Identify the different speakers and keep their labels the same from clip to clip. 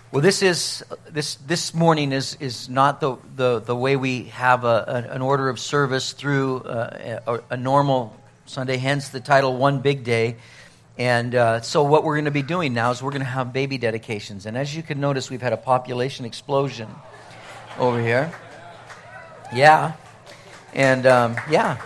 Speaker 1: Well, this morning is not the way we have an order of service through a normal Sunday. Hence the title "One Big Day." And so what we're going to be doing now is we're going to have baby dedications. And as you can notice, we've had a population explosion over here. Yeah, and yeah.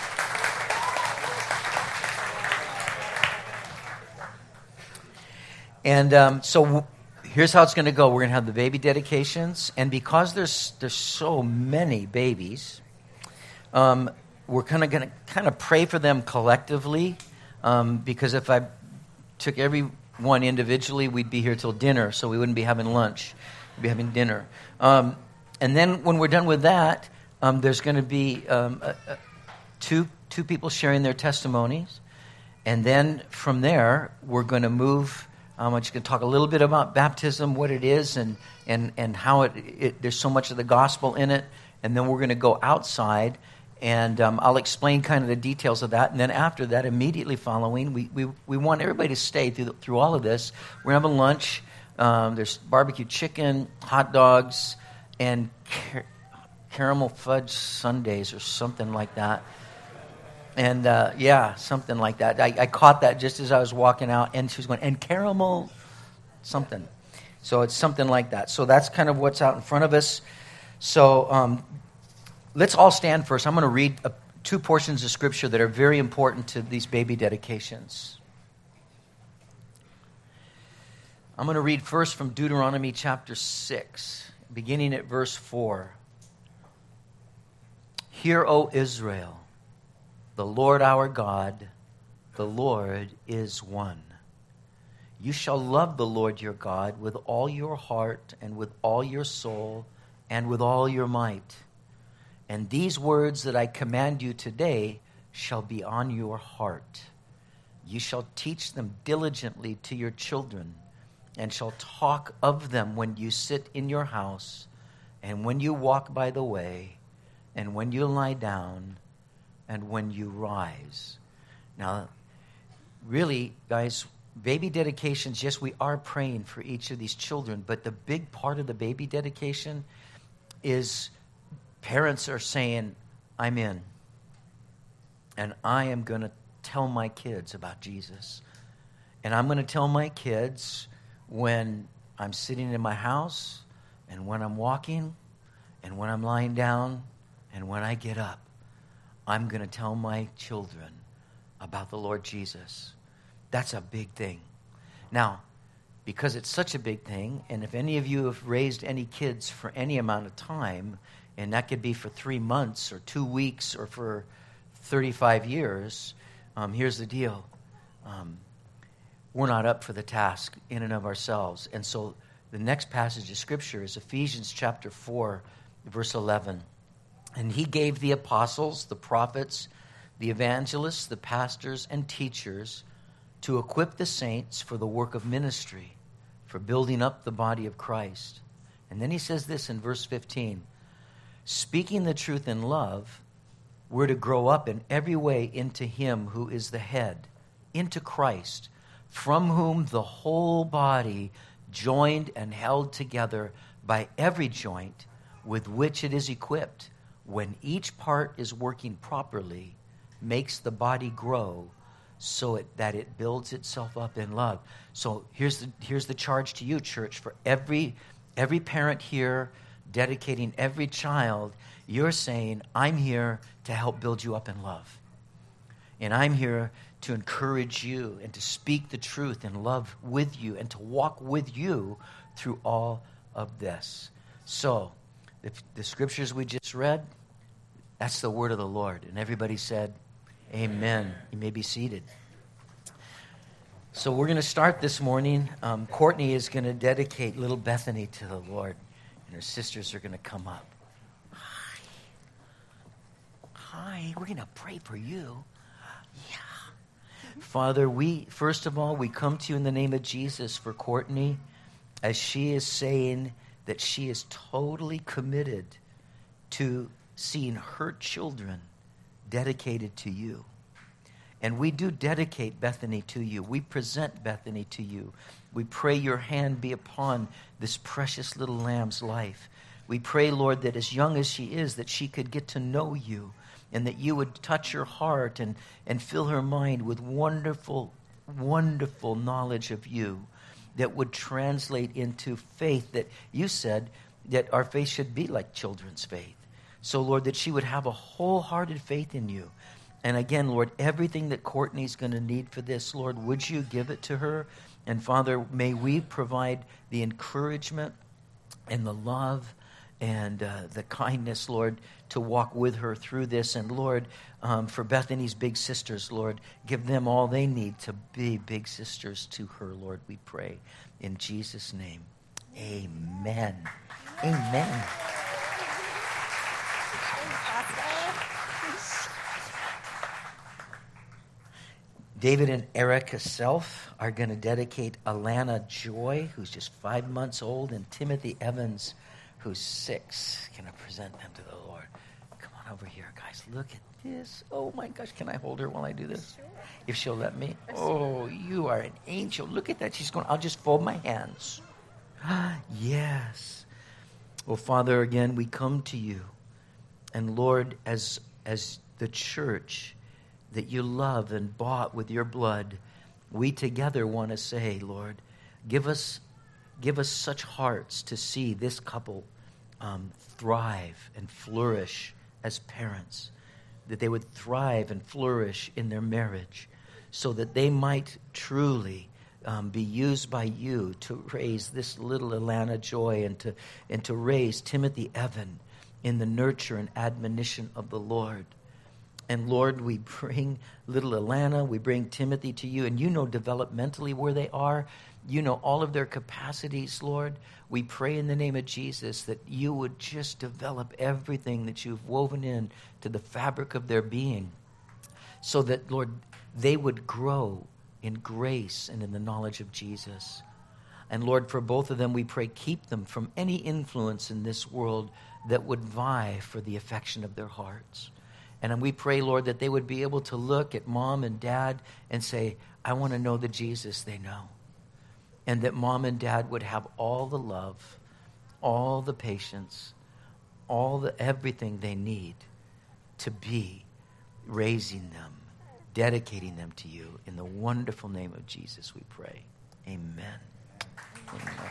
Speaker 1: And so here's how it's going to go. We're going to have the baby dedications, and because there's so many babies, we're kind of going to pray for them collectively. Because if I took everyone individually, we'd be here till dinner, so we wouldn't be having lunch. We'd be having dinner. And then when we're done with that, there's going to be two people sharing their testimonies, and then from there we're going to move. I'm just going to talk a little bit about baptism, what it is, and how there's so much of the gospel in it. And then we're going to go outside, and I'll explain kind of the details of that. And then after that, immediately following, we want everybody to stay through all of this. We're going to have a lunch. There's barbecue chicken, hot dogs, and caramel fudge sundaes or something like that. And, yeah, something like that. I caught that just as I was walking out, and she was going, and caramel something. So it's something like that. So that's kind of what's out in front of us. So let's all stand first. I'm going to read two portions of Scripture that are very important to these baby dedications. I'm going to read first from Deuteronomy chapter 6, beginning at verse 4. Hear, O Israel, the Lord our God, the Lord is one. You shall love the Lord your God with all your heart and with all your soul and with all your might. And these words that I command you today shall be on your heart. You shall teach them diligently to your children, and shall talk of them when you sit in your house, and when you walk by the way, and when you lie down, and when you rise. Now, really, guys, baby dedications, yes, we are praying for each of these children, but the big part of the baby dedication is parents are saying, I'm in, and I am going to tell my kids about Jesus. And I'm going to tell my kids when I'm sitting in my house, and when I'm walking, and when I'm lying down, and when I get up. I'm going to tell my children about the Lord Jesus. That's a big thing. Now, because it's such a big thing, and if any of you have raised any kids for any amount of time, and that could be for 3 months or 2 weeks or for 35 years, here's the deal. We're not up for the task in and of ourselves. And so the next passage of Scripture is Ephesians chapter 4, verse 11. And he gave the apostles, the prophets, the evangelists, the pastors, and teachers to equip the saints for the work of ministry, for building up the body of Christ. And then he says this in verse 15, speaking the truth in love, we're to grow up in every way into him who is the head, into Christ, from whom the whole body, joined and held together by every joint with which it is equipped, when each part is working properly, makes the body grow so that it builds itself up in love. So here's the charge to you, church, for every parent here dedicating every child. You're saying, I'm here to help build you up in love. And I'm here to encourage you and to speak the truth in love with you and to walk with you through all of this. So the scriptures we just read, that's the word of the Lord. And everybody said, amen. You may be seated. So we're going to start this morning. Courtney is going to dedicate little Bethany to the Lord. And her sisters are going to come up. Hi. We're going to pray for you. Yeah. Father, first of all, we come to you in the name of Jesus for Courtney, as she is saying that she is totally committed to seeing her children dedicated to you. And we do dedicate Bethany to you. We present Bethany to you. We pray your hand be upon this precious little lamb's life. We pray, Lord, that as young as she is, that she could get to know you, and that you would touch her heart and fill her mind with wonderful, wonderful knowledge of you that would translate into faith that you said that our faith should be like children's faith. So, Lord, that she would have a wholehearted faith in you. And again, Lord, everything that Courtney's going to need for this, Lord, would you give it to her? And Father, may we provide the encouragement and the love and the kindness, Lord, to walk with her through this. And Lord, for Bethany's big sisters, Lord, give them all they need to be big sisters to her, Lord, we pray. In Jesus' name, amen. Amen. David and Erica Self are going to dedicate Alana Joy, who's just 5 months old, and Timothy Evans, who's 6. Going to present them to the Lord. Come on over here, guys. Look at this. Oh, my gosh. Can I hold her while I do this? Sure. If she'll let me. Oh, you are an angel. Look at that. She's going, I'll just fold my hands. Yes. Well, Father, again, we come to you. And Lord, as the church that you love and bought with your blood, we together want to say, Lord, give us such hearts to see this couple thrive and flourish as parents, that they would thrive and flourish in their marriage, so that they might truly be used by you to raise this little Alana Joy and to raise Timothy Evan in the nurture and admonition of the Lord. And Lord, we bring little Alana, we bring Timothy to you, and you know developmentally where they are. You know all of their capacities, Lord. We pray in the name of Jesus that you would just develop everything that you've woven in to the fabric of their being, so that, Lord, they would grow in grace and in the knowledge of Jesus. And Lord, for both of them, we pray, keep them from any influence in this world that would vie for the affection of their hearts. And we pray, Lord, that they would be able to look at mom and dad and say, I want to know the Jesus they know. And that mom and dad would have all the love, all the patience, everything they need to be raising them, dedicating them to you. In the wonderful name of Jesus, we pray. Amen. Amen.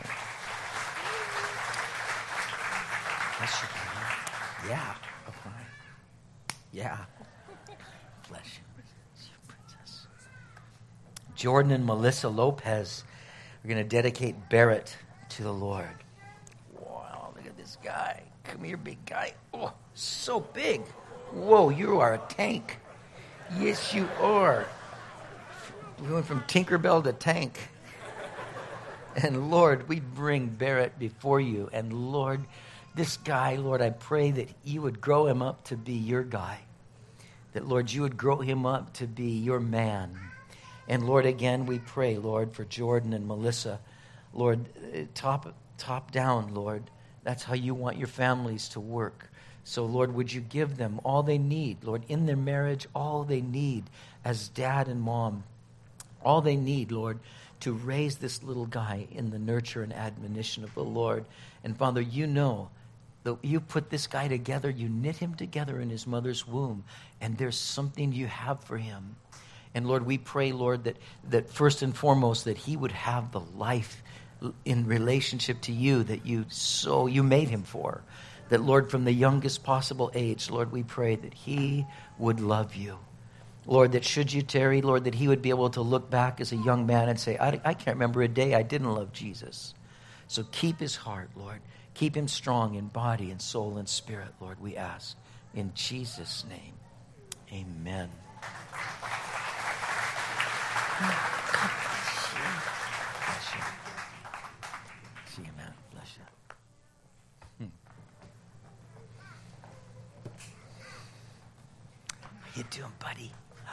Speaker 1: Bless you, brother. Yeah. Okay. Yeah. Bless you, princess. Jordan and Melissa Lopez are going to dedicate Barrett to the Lord. Wow, look at this guy. Come here, big guy. Oh, so big. Whoa, you are a tank. Yes, you are. We went from Tinkerbell to tank. And Lord, we bring Barrett before you. And Lord, this guy, Lord, I pray that you would grow him up to be your guy. That, Lord, you would grow him up to be your man. And, Lord, again, we pray, Lord, for Jordan and Melissa. Lord, top down, Lord. That's how you want your families to work. So, Lord, would you give them all they need, Lord, in their marriage, all they need as dad and mom. All they need, Lord, to raise this little guy in the nurture and admonition of the Lord. And, Father, you know, you put this guy together, you knit him together in his mother's womb, and there's something you have for him. And Lord, we pray, Lord, that first and foremost, that he would have the life in relationship to you that you made him for. That, Lord, from the youngest possible age, Lord, we pray that he would love you. Lord, that should you tarry, Lord, that he would be able to look back as a young man and say, I can't remember a day I didn't love Jesus. So keep his heart, Lord. Keep him strong in body and soul and spirit, Lord, we ask. In Jesus' name, amen. God bless you. Bless you. See you, man. Bless you. How you doing, buddy?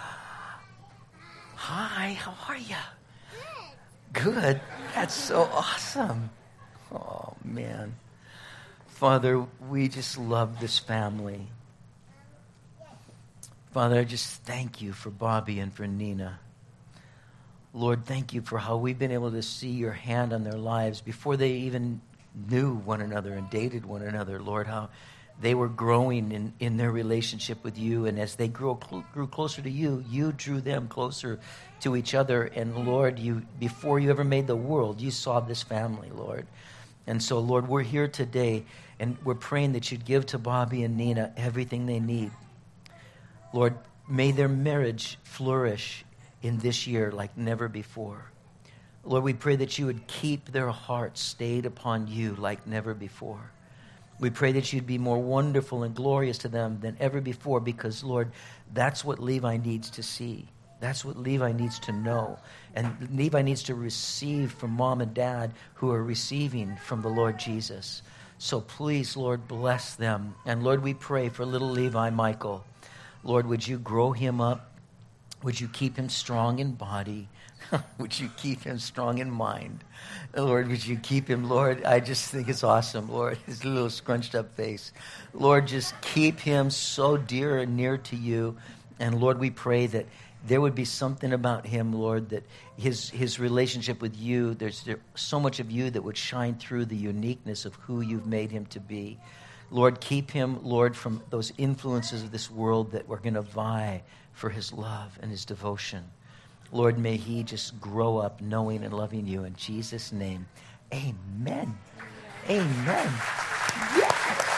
Speaker 1: Hi, how are you? Good. That's so awesome. Oh, man. Father, we just love this family. Father, I just thank you for Bobby and for Nina. Lord, thank you for how we've been able to see your hand on their lives before they even knew one another and dated one another. Lord, how they were growing in their relationship with you. And as they grew closer to you, you drew them closer to each other. And Lord, before you ever made the world, you saw this family, Lord. And so, Lord, we're here today, and we're praying that you'd give to Bobby and Nina everything they need. Lord, may their marriage flourish in this year like never before. Lord, we pray that you would keep their hearts stayed upon you like never before. We pray that you'd be more wonderful and glorious to them than ever before because, Lord, that's what Levi needs to see. That's what Levi needs to know. And Levi needs to receive from mom and dad who are receiving from the Lord Jesus. So please, Lord, bless them. And Lord, we pray for little Levi Michael. Lord, would you grow him up? Would you keep him strong in body? Would you keep him strong in mind? Lord, would you keep him, Lord? I just think it's awesome, Lord, his little scrunched up face. Lord, just keep him so dear and near to you. And Lord, we pray that there would be something about him, Lord, that his relationship with you, there's so much of you that would shine through the uniqueness of who you've made him to be. Lord, keep him, Lord, from those influences of this world that were going to vie for his love and his devotion. Lord, may he just grow up knowing and loving you. In Jesus' name, amen. Amen. Yes.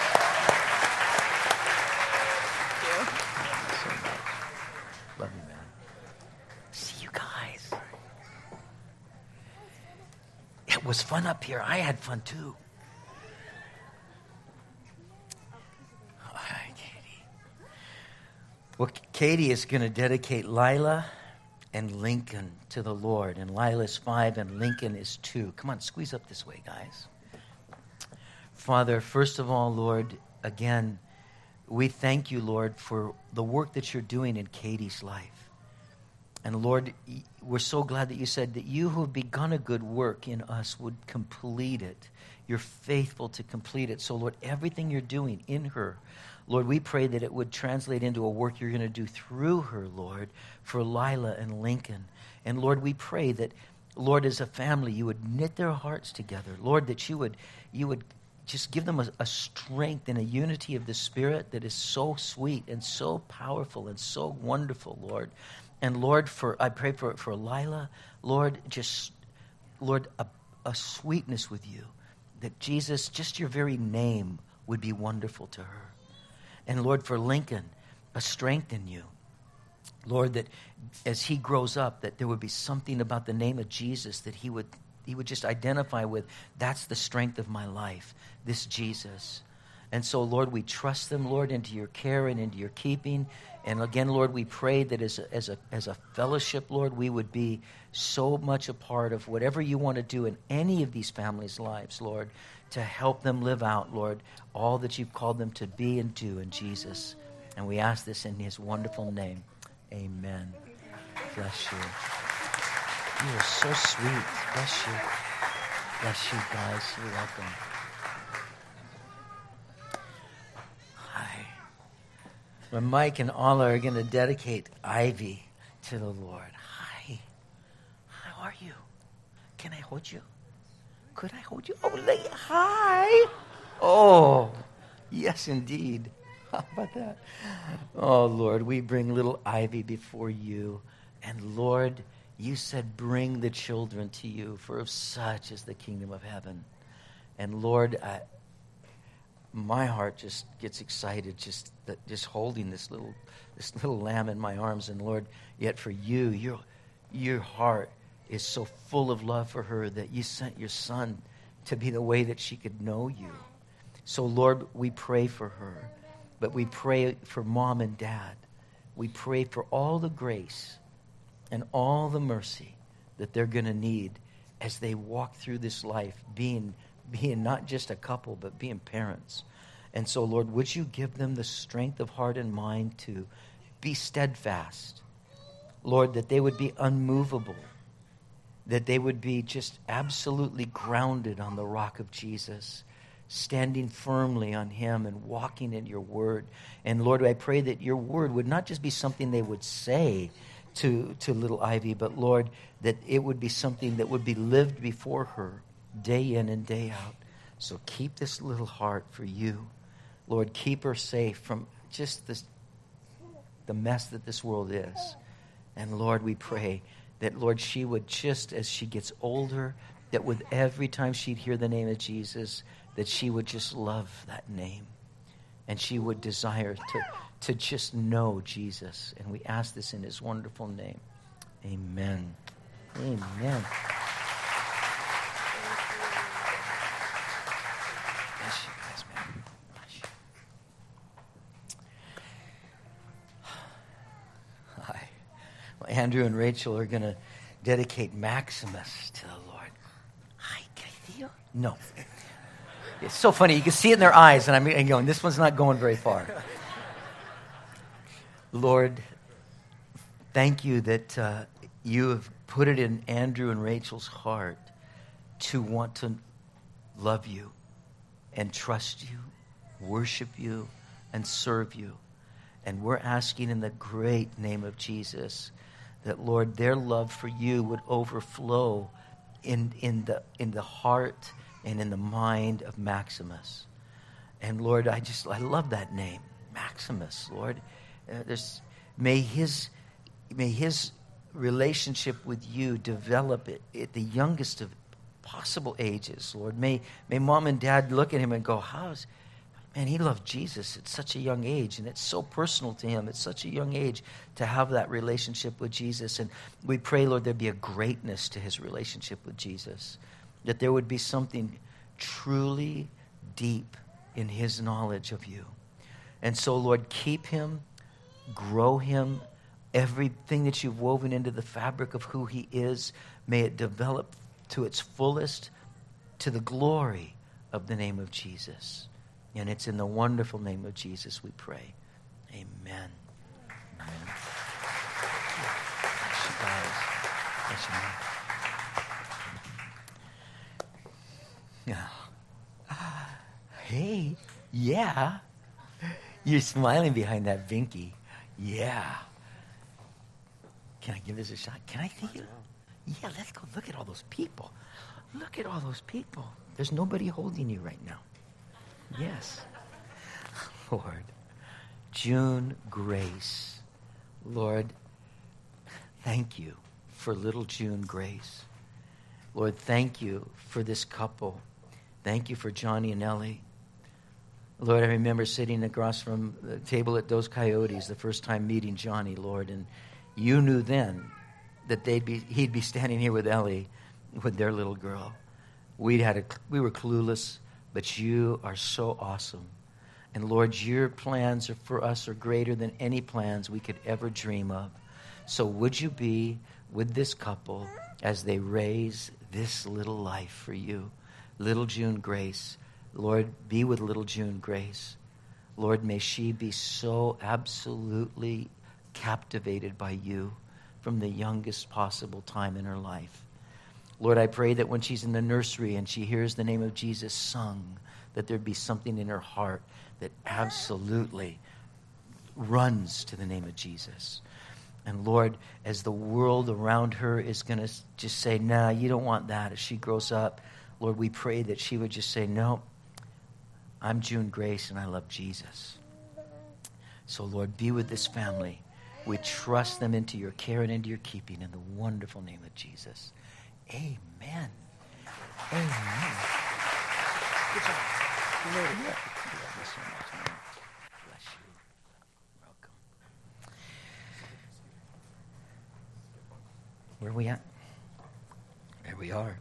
Speaker 1: So much. Love you, man. See you guys. It was fun up here. I had fun too. Hi, Katie. Well, Katie is going to dedicate Lila and Lincoln to the Lord. And Lila's 5 and Lincoln is 2. Come on, squeeze up this way, guys. Father, first of all, Lord, again, we thank you, Lord, for the work that you're doing in Katie's life. And Lord, we're so glad that you said that you who have begun a good work in us would complete it. You're faithful to complete it. So, Lord, everything you're doing in her, Lord, we pray that it would translate into a work you're going to do through her, Lord, for Lila and Lincoln. And Lord, we pray that, Lord, as a family, you would knit their hearts together. Lord, that you would just give them a strength and a unity of the Spirit that is so sweet and so powerful and so wonderful, Lord. And Lord, I pray for Lila, Lord, just, Lord, a sweetness with you. That Jesus, just your very name would be wonderful to her. And Lord, for Lincoln, a strength in you. Lord, that as he grows up, that there would be something about the name of Jesus that he would just identify with. That's the strength of my life, this Jesus. And so, Lord, we trust them, Lord, into your care and into your keeping. And again, Lord, we pray that as a fellowship, Lord, we would be so much a part of whatever you want to do in any of these families' lives, Lord, to help them live out, Lord, all that you've called them to be and do in Jesus. And we ask this in his wonderful name. Amen. Bless you. You are so sweet. Bless you. Bless you, guys. You're welcome. Hi. Well, Mike and Alla are going to dedicate Ivy to the Lord. Hi. How are you? Can I hold you? Could I hold you? Oh, hi. Oh, yes, indeed. How about that? Oh, Lord, we bring little Ivy before you. And, Lord, you said, bring the children to you, for of such is the kingdom of heaven. And, Lord, my heart just gets excited just holding this little lamb in my arms. And, Lord, yet for you, your heart is so full of love for her that you sent your son to be the way that she could know you. So, Lord, we pray for her, but we pray for mom and dad. We pray for all the grace and all the mercy that they're going to need as they walk through this life, being not just a couple, but being parents. And so, Lord, would you give them the strength of heart and mind to be steadfast? Lord, that they would be unmovable, that they would be just absolutely grounded on the rock of Jesus, standing firmly on him and walking in your word. And Lord, I pray that your word would not just be something they would say to little Ivy, but Lord, that it would be something that would be lived before her day in and day out. So keep this little heart for you. Lord, keep her safe from just the mess that this world is. And Lord, we pray that, Lord, she would just, as she gets older, that with every time she'd hear the name of Jesus, that she would just love that name. And she would desire to just know Jesus. And we ask this in his wonderful name. Amen. Amen. Bless you guys, man. Bless you. Hi. Well, Andrew and Rachel are going to dedicate Maximus to the Lord. Hi, can I see you? No. It's so funny. You can see it in their eyes, and I'm going, this one's not going very far. Lord, thank you that you have put it in Andrew and Rachel's heart to want to love you and trust you, worship you, and serve you. And we're asking in the great name of Jesus that, Lord, their love for you would overflow in the heart and in the mind of Maximus. And Lord, I love that name, Maximus. Lord, may his relationship with you develop at the youngest of possible ages. Lord, may mom and dad look at him and go, man, he loved Jesus at such a young age, and it's so personal to him at such a young age to have that relationship with Jesus. And we pray, Lord, there'd be a greatness to his relationship with Jesus, that there would be something truly deep in his knowledge of you. And so, Lord, keep him, grow him, everything that you've woven into the fabric of who he is, may it develop to its fullest, to the glory of the name of Jesus. And it's in the wonderful name of Jesus we pray. Amen. Amen. Bless you guys. Bless you. Yeah. Hey, yeah. You're smiling behind that binky. Yeah. Can I give this a shot? Can I see you? Yeah, let's go. Look at all those people. Look at all those people. There's nobody holding you right now. Yes. Lord. June Grace. Lord, thank you for little June Grace. Lord, thank you for this couple. Thank you for Johnny and Ellie. Lord, I remember sitting across from the table at Dos Coyotes the first time meeting Johnny, Lord, and you knew then that he'd be standing here with Ellie, with their little girl. We were clueless, but you are so awesome. And Lord, your plans for us are greater than any plans we could ever dream of. So would you be with this couple as they raise this little life for you? Little June Grace. Lord, be with little June Grace. Lord, may she be so absolutely captivated by you from the youngest possible time in her life. Lord, I pray that when she's in the nursery and she hears the name of Jesus sung, that there'd be something in her heart that absolutely runs to the name of Jesus. And Lord, as the world around her is going to just say, nah, you don't want that. As she grows up, Lord, we pray that she would just say, no, I'm June Grace and I love Jesus. So Lord, be with this family. We trust them into your care and into your keeping in the wonderful name of Jesus. Amen. Amen. Good job. You made it. Bless you. Welcome. Where are we at? There we are.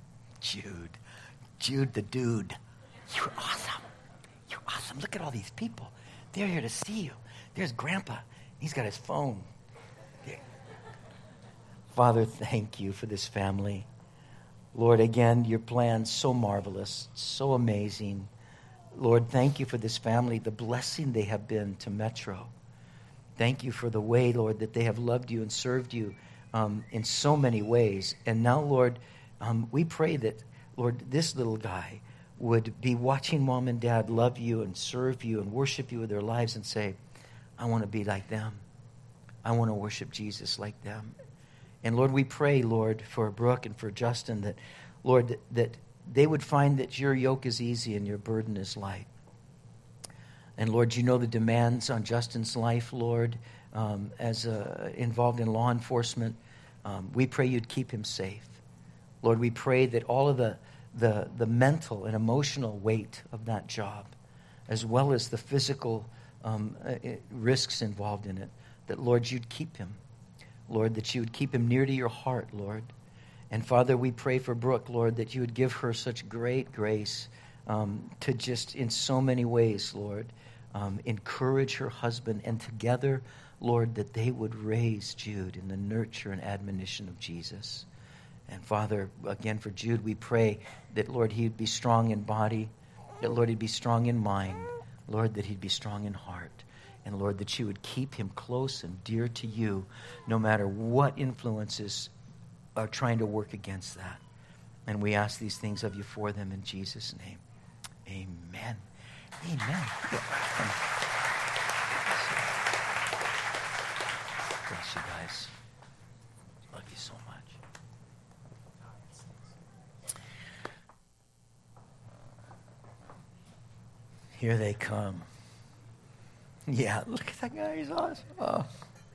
Speaker 1: Jude the dude. You're awesome. You're awesome. Look at all these people. They're here to see you. There's Grandpa. He's got his phone. Father, thank you for this family. Lord, again, your plan's so marvelous, so amazing. Lord, thank you for this family, the blessing they have been to Metro. Thank you for the way, Lord, that they have loved you and served you in so many ways. And now, Lord, we pray that, Lord, this little guy would be watching mom and dad love you and serve you and worship you with their lives and say, I want to be like them. I want to worship Jesus like them. And Lord, we pray, Lord, for Brooke and for Justin that, Lord, that they would find that your yoke is easy and your burden is light. And Lord, you know the demands on Justin's life, Lord, as involved in law enforcement. We pray you'd keep him safe. Lord, we pray that all of the mental and emotional weight of that job, as well as the physical risks involved in it, that, Lord, you'd keep him. Lord, that you would keep him near to your heart, Lord. And Father, we pray for Brooke, Lord, that you would give her such great grace to just in so many ways, Lord, encourage her husband, and together, Lord, that they would raise Jude in the nurture and admonition of Jesus. And Father, again for Jude, we pray that, Lord, he'd be strong in body, that, Lord, he'd be strong in mind, Lord, that he'd be strong in heart. And Lord, that you would keep him close and dear to you, no matter what influences are trying to work against that. And we ask these things of you for them in Jesus' name. Amen. Amen. Bless you guys. Love you so much. Here they come. Yeah, look at that guy. He's awesome. Oh.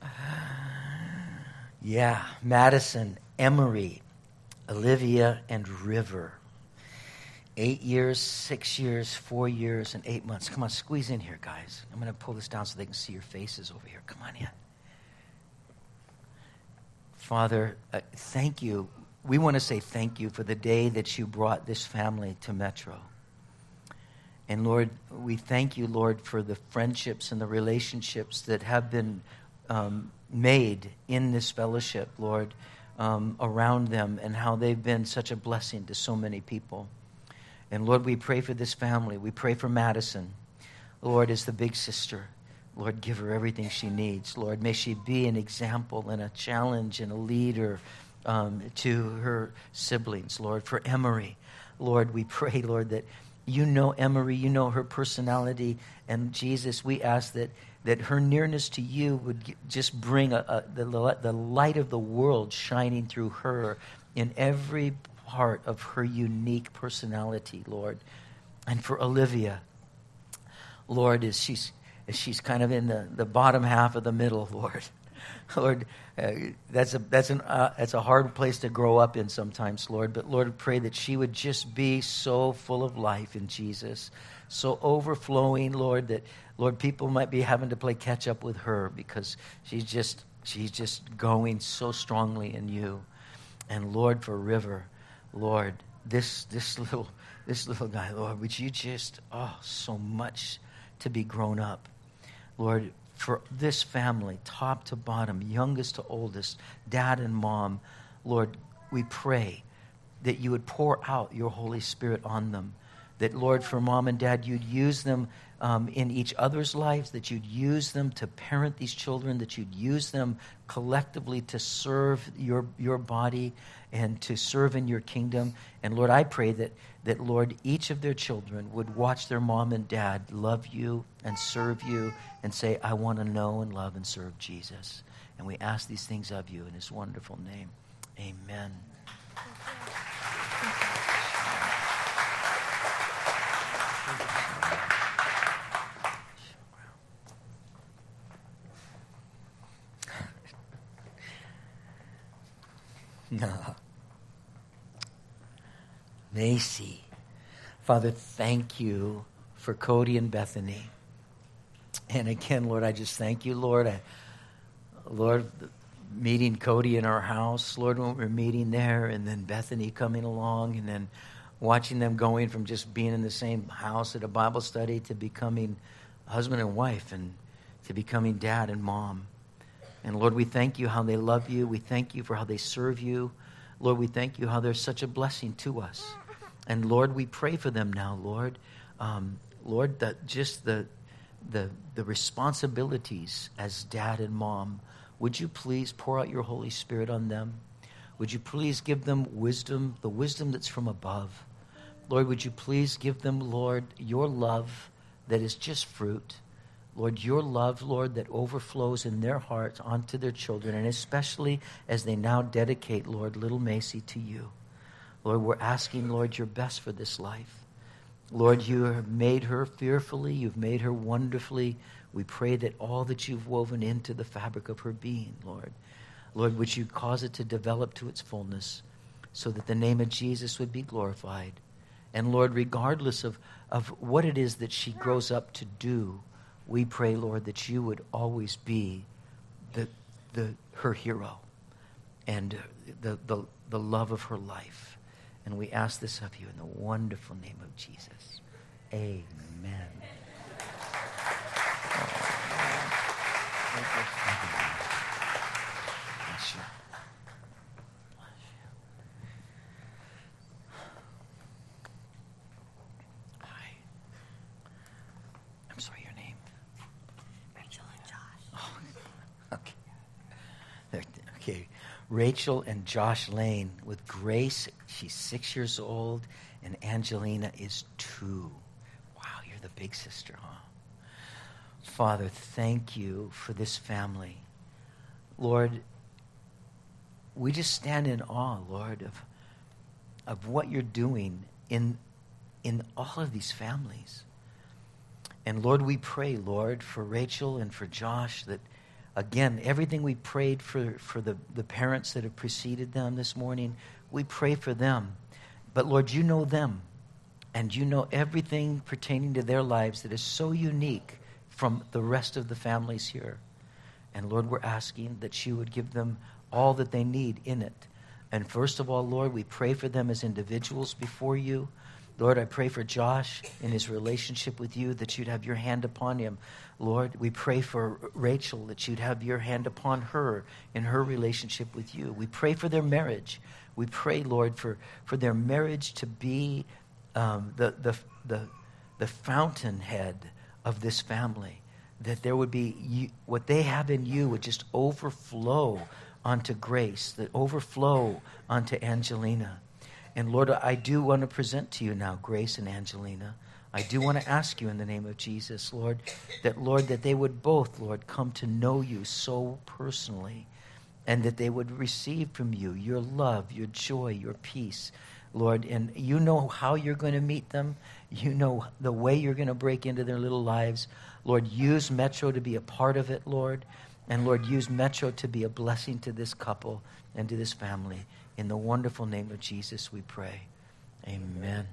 Speaker 1: Yeah, Madison, Emery, Olivia, and River. 8 years, 6 years, 4 years, and 8 months. Come on, squeeze in here, guys. I'm going to pull this down so they can see your faces over here. Come on in. Father, thank you. We want to say thank you for the day that you brought this family to Metro. And Lord, we thank you, Lord, for the friendships and the relationships that have been made in this fellowship, Lord, around them, and how they've been such a blessing to so many people. And Lord, we pray for this family. We pray for Madison, Lord, as the big sister. Lord, give her everything she needs. Lord, may she be an example and a challenge and a leader to her siblings. Lord, for Emery, Lord, we pray, Lord, that you know Emery, you know her personality, and Jesus, we ask that her nearness to you would just bring the light of the world shining through her in every part of her unique personality, Lord. And for Olivia, Lord, as she's kind of in the bottom half of the middle, Lord. Lord, that's a hard place to grow up in sometimes, Lord. But Lord, pray that she would just be so full of life in Jesus, so overflowing, Lord, that Lord, people might be having to play catch up with her because she's just going so strongly in you. And Lord, for River, Lord, this little guy, Lord, would you just so much to be grown up, Lord. For this family, top to bottom, youngest to oldest, dad and mom, Lord, we pray that you would pour out your Holy Spirit on them. That, Lord, for mom and dad, you'd use them in each other's lives, that you'd use them to parent these children, that you'd use them collectively to serve your body and to serve in your kingdom. And, Lord, I pray that, Lord, each of their children would watch their mom and dad love you and serve you and say, I want to know and love and serve Jesus. And we ask these things of you in his wonderful name. Amen. No. Macy. Father, thank you for Cody and Bethany. And again, Lord, I just thank you, Lord. Lord, meeting Cody in our house, Lord, when we were meeting there, and then Bethany coming along, and then watching them going from just being in the same house at a Bible study to becoming husband and wife and to becoming dad and mom. And Lord, we thank you how they love you. We thank you for how they serve you. Lord, we thank you how they're such a blessing to us. And Lord, we pray for them now, Lord. Lord, that just the responsibilities as dad and mom, would you please pour out your Holy Spirit on them? Would you please give them wisdom, the wisdom that's from above, Lord, would you please give them, Lord, your love that is just fruit. Lord, your love, Lord, that overflows in their hearts onto their children, and especially as they now dedicate, Lord, little Macy to you. Lord, we're asking, Lord, your best for this life. Lord, you have made her fearfully. You've made her wonderfully. We pray that all that you've woven into the fabric of her being, Lord, would you cause it to develop to its fullness so that the name of Jesus would be glorified. And Lord, regardless of what it is that she grows up to do, we pray, Lord, that you would always be her hero and the love of her life. And we ask this of you in the wonderful name of Jesus. Amen. Bless you. Hi. I'm sorry, your name?
Speaker 2: Rachel and Josh.
Speaker 1: Oh, okay. Okay. Rachel and Josh Lane with Grace. She's 6 years old, and Angelina is 2. Wow, you're the big sister, huh? Father, thank you for this family. Lord, we just stand in awe, Lord, of what you're doing in all of these families. And Lord, we pray, Lord, for Rachel and for Josh that, again, everything we prayed for the parents that have preceded them this morning, we pray for them. But Lord, you know them, and you know everything pertaining to their lives that is so unique from the rest of the families here. And Lord, we're asking that you would give them all that they need in it. And first of all, Lord, we pray for them as individuals before you. Lord, I pray for Josh in his relationship with you, that you'd have your hand upon him. Lord, we pray for Rachel, that you'd have your hand upon her in her relationship with you. We pray for their marriage. We pray, Lord, for their marriage to be the fountainhead of this family, that there would be what they have in you would just overflow onto Grace, that overflow onto Angelina. And Lord, I do want to present to you now Grace and Angelina. I do want to ask you in the name of Jesus, Lord, that they would both, Lord, come to know you so personally, and that they would receive from you your love, your joy, your peace, Lord. And you know how you're going to meet them. You know the way you're going to break into their little lives. Lord, use Metro to be a part of it, Lord. And Lord, use Metro to be a blessing to this couple and to this family. In the wonderful name of Jesus, we pray. Amen.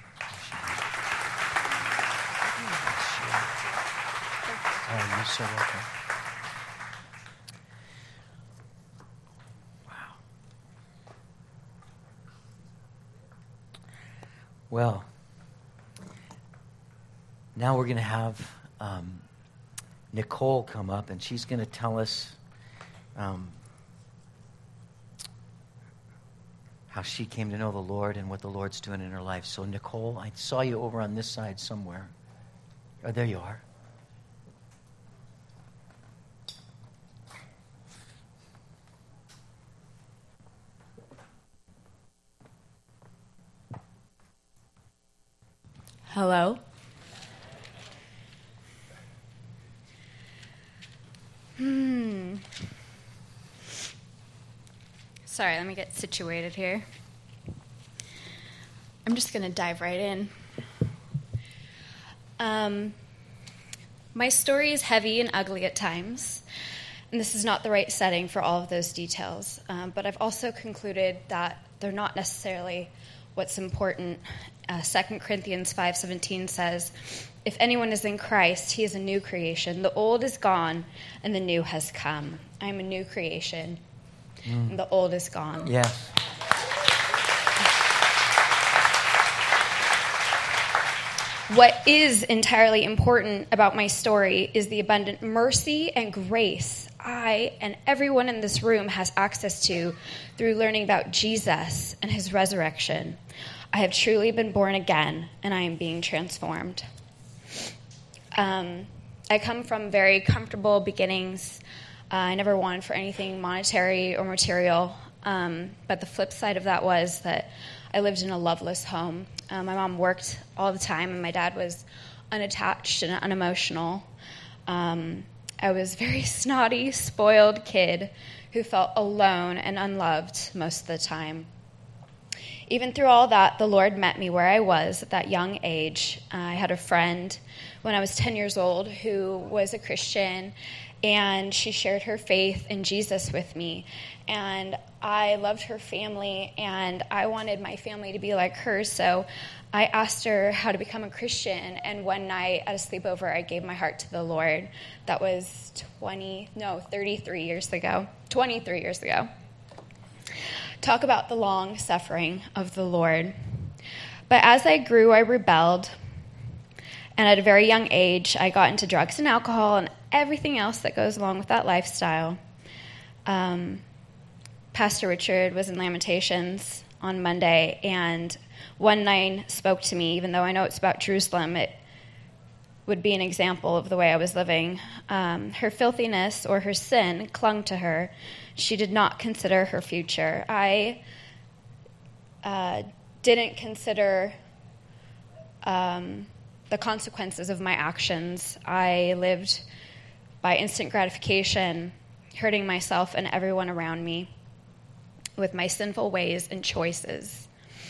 Speaker 1: Oh, you're so welcome. Wow. Well, now we're going to have Nicole come up, and she's going to tell us how she came to know the Lord and what the Lord's doing in her life. So, Nicole, I saw you over on this side somewhere. Oh, there you are.
Speaker 2: Hello? Sorry, let me get situated here. I'm just going to dive right in. My story is heavy and ugly at times, and this is not the right setting for all of those details. But I've also concluded that they're not necessarily what's important. 2 Corinthians 5:17 says, "If anyone is in Christ, he is a new creation. The old is gone, and the new has come." I am a new creation, and the old is gone.
Speaker 1: Yes.
Speaker 2: What is entirely important about my story is the abundant mercy and grace I and everyone in this room has access to through learning about Jesus and his resurrection. I have truly been born again, and I am being transformed. I come from very comfortable beginnings. I never wanted for anything monetary or material, but the flip side of that was that I lived in a loveless home. My mom worked all the time, and my dad was unattached and unemotional. I was a very snotty, spoiled kid who felt alone and unloved most of the time. Even through all that, the Lord met me where I was at that young age. I had a friend when I was 10 years old who was a Christian, and she shared her faith in Jesus with me. And I loved her family, and I wanted my family to be like hers, so I asked her how to become a Christian, and one night at a sleepover, I gave my heart to the Lord. That was 23 years ago. Talk about the long suffering of the Lord. But as I grew, I rebelled, and at a very young age, I got into drugs and alcohol and everything else that goes along with that lifestyle. Pastor Richard was in Lamentations on Monday, and 1:9 spoke to me. Even though I know it's about Jerusalem, it would be an example of the way I was living. Her filthiness or her sin clung to her. She did not consider her future. I didn't consider the consequences of my actions. I lived by instant gratification, hurting myself and everyone around me with my sinful ways and choices.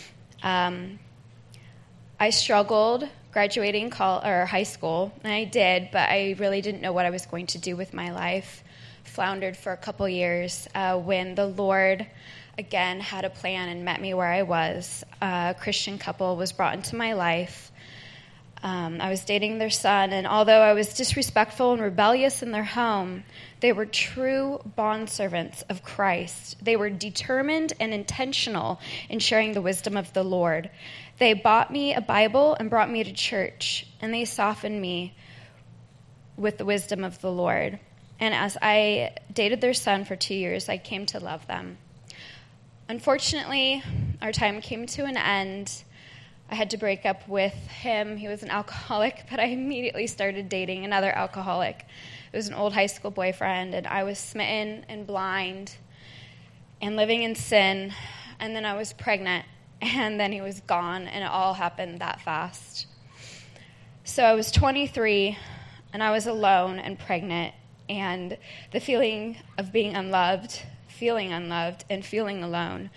Speaker 2: I struggled graduating high school, and I did, but I really didn't know what I was going to do with my life. Floundered for a couple years when the Lord again had a plan and met me where I was. A Christian couple was brought into my life. I was dating their son, and although I was disrespectful and rebellious in their home, they were true bondservants of Christ. They were determined and intentional in sharing the wisdom of the Lord. They bought me a Bible and brought me to church, and they softened me with the wisdom of the Lord. And as I dated their son for 2 years, I came to love them. Unfortunately, our time came to an end. I had to break up with him. He was an alcoholic, but I immediately started dating another alcoholic. It was an old high school boyfriend, and I was smitten and blind and living in sin. And then I was pregnant, and then he was gone, and it all happened that fast. So I was 23, and I was alone and pregnant, and the feeling of being unloved, feeling unloved, and feeling alone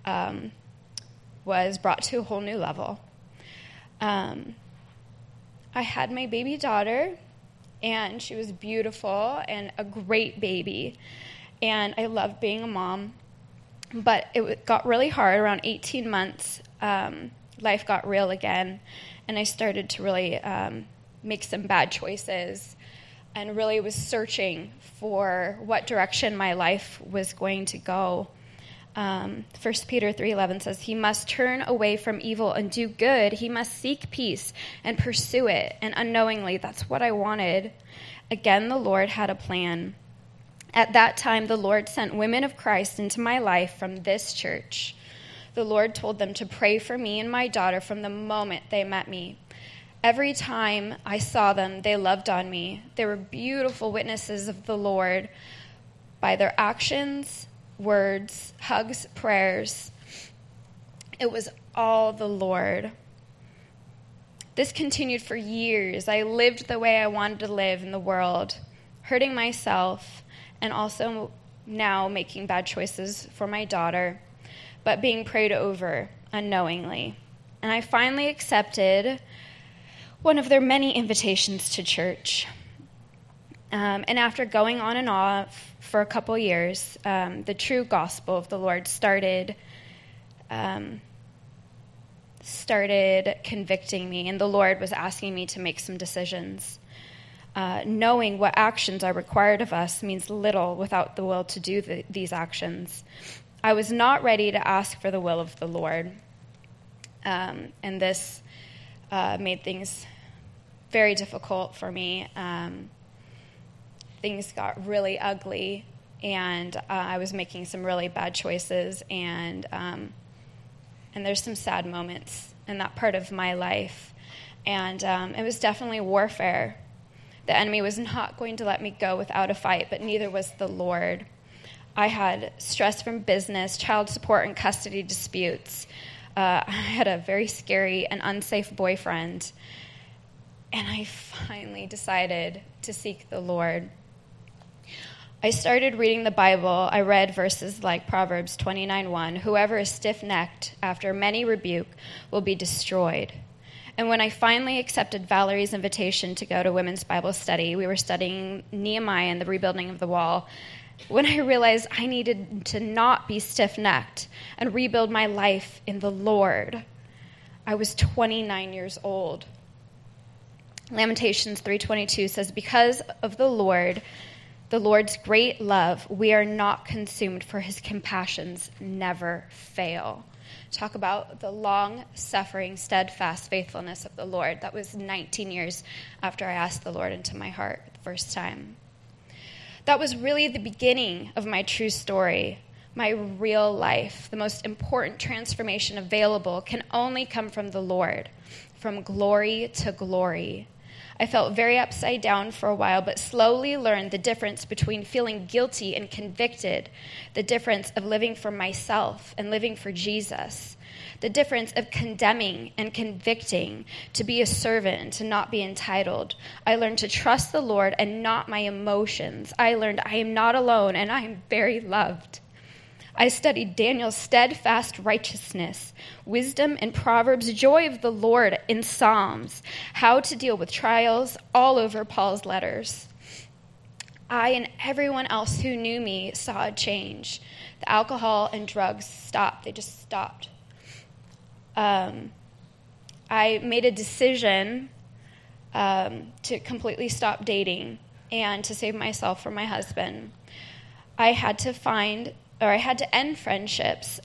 Speaker 2: was brought to a whole new level. I had my baby daughter, and she was beautiful and a great baby, and I loved being a mom, but it got really hard. Around 18 months, life got real again, and I started to really make some bad choices and really was searching for what direction my life was going to go. 1 Peter 3:11 says, he must turn away from evil and do good. He must seek peace and pursue it. And unknowingly, that's what I wanted. Again, the Lord had a plan. At that time, the Lord sent women of Christ into my life from this church. The Lord told them to pray for me and my daughter from the moment they met me. Every time I saw them, they loved on me. They were beautiful witnesses of the Lord by their actions, words, hugs, prayers. It was all the Lord. This continued for years. I lived the way I wanted to live in the world, hurting myself and also now making bad choices for my daughter, but being prayed over unknowingly. And I finally accepted one of their many invitations to church. And after going on and off for a couple years, the true gospel of the Lord started convicting me, and the Lord was asking me to make some decisions. Knowing what actions are required of us means little without the will to do these actions. I was not ready to ask for the will of the Lord, and this made things very difficult for me. Things got really ugly, and I was making some really bad choices, and there's some sad moments in that part of my life, and it was definitely warfare. The enemy was not going to let me go without a fight, but neither was the Lord. I had stress from business, child support, and custody disputes. I had a very scary and unsafe boyfriend, and I finally decided to seek the Lord. I started reading the Bible. I read verses like Proverbs 29:1, "Whoever is stiff-necked after many rebuke will be destroyed." And when I finally accepted Valerie's invitation to go to women's Bible study, we were studying Nehemiah and the rebuilding of the wall. When I realized I needed to not be stiff-necked and rebuild my life in the Lord, I was 29 years old. Lamentations 3:22 says, "Because of the Lord's great love, we are not consumed, for his compassions never fail." Talk about the long-suffering, steadfast faithfulness of the Lord. That was 19 years after I asked the Lord into my heart the first time. That was really the beginning of my true story, my real life. The most important transformation available can only come from the Lord, from glory to glory. I felt very upside down for a while, but slowly learned the difference between feeling guilty and convicted, the difference of living for myself and living for Jesus, the difference of condemning and convicting, to be a servant and to not be entitled. I learned to trust the Lord and not my emotions. I learned I am not alone and I am very loved. I studied Daniel's steadfast righteousness, wisdom and Proverbs, joy of the Lord in Psalms, how to deal with trials, all over Paul's letters. I and everyone else who knew me saw a change. The alcohol and drugs stopped. They just stopped. I made a decision to completely stop dating and to save myself from my husband. I had to end friendships